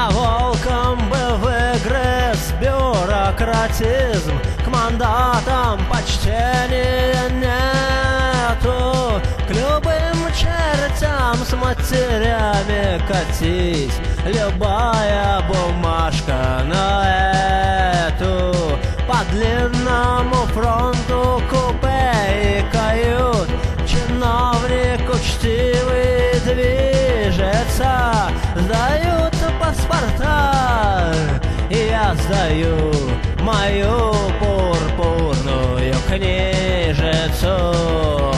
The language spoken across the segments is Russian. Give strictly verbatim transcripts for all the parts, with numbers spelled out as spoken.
Я волком бы выгрыз бюрократизм, к мандатам почтения нету, к любым чертям с матерями катись, любая бумажка на эту. По длинному фронту купе и кают чиновник учтивый движется, сдают паспорта, и я сдаю мою пурпурную книжицу.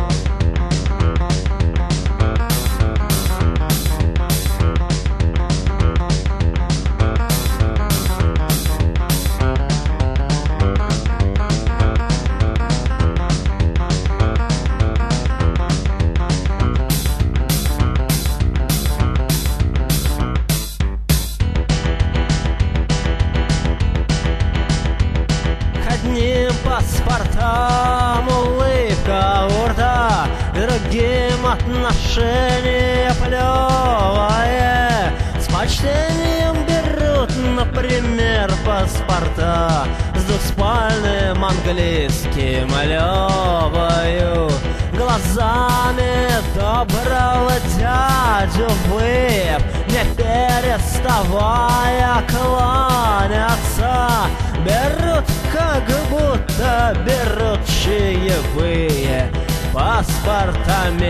Паспортам улыбка у рта, другим отношение плевое. С почтением берут, например, паспорта с двуспальным английским левою. Глазами доброго дядю выеб, не переставая кланяться, берут, как будто берут чаевые, паспорт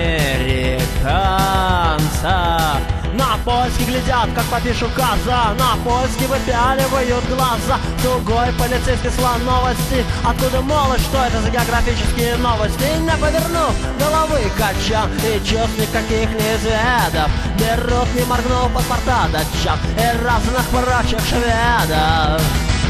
американца. На польский глядят, как попишу каза, на польский выпяливают глаза. Другой полицейский слон новости, откуда молод, что это за географические новости? Не повернув головы качан, и чувств никаких не изведав, берут, не моргнув, паспорта датчан и разных прочих шведов.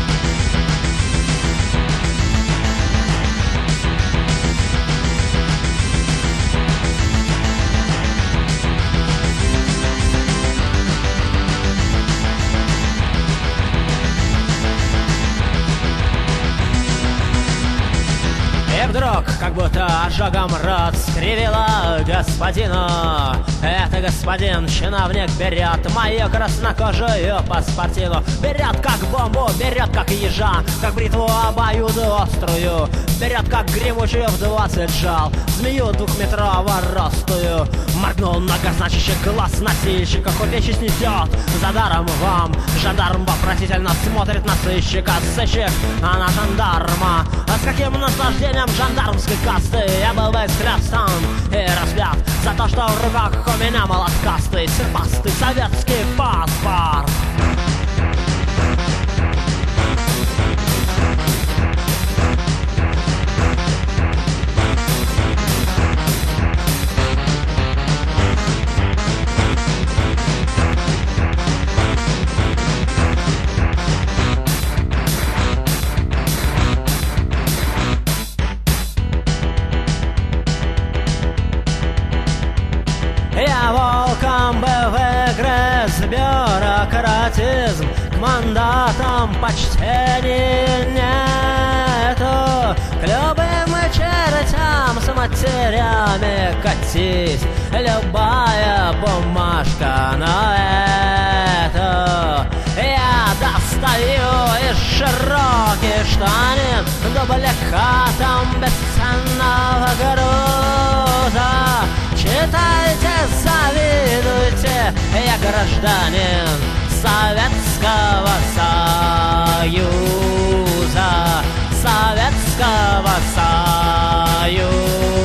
И вдруг, как будто ожогом рот скривила господину, это господин чиновник берет мою краснокожую паспортину. Берет как бомбу, берет как ежа, как бритву обоюдоострую, берет как гремучую в двадцать жал змею двухметрово ростую. Моргнул многозначащий глаз носильщика, купечий снесет за даром вам. Жандарм вопросительно смотрит на сыщика, сыщик, а на жандарма. А с каким наслаждением жандармской касты я был бы скрестан и распят за то, что в руках у меня молоткастый, серпастый советский паспорт. Я волком бы выгрыз бюрократизм, к мандатам почтения нету, к любым чертям с матерями катись, любая бумажка на эту. Я достаю из широких штанин дубликатом бесценного груза. Читайте, завидуйте, я гражданин Советского Союза, Советского Союза.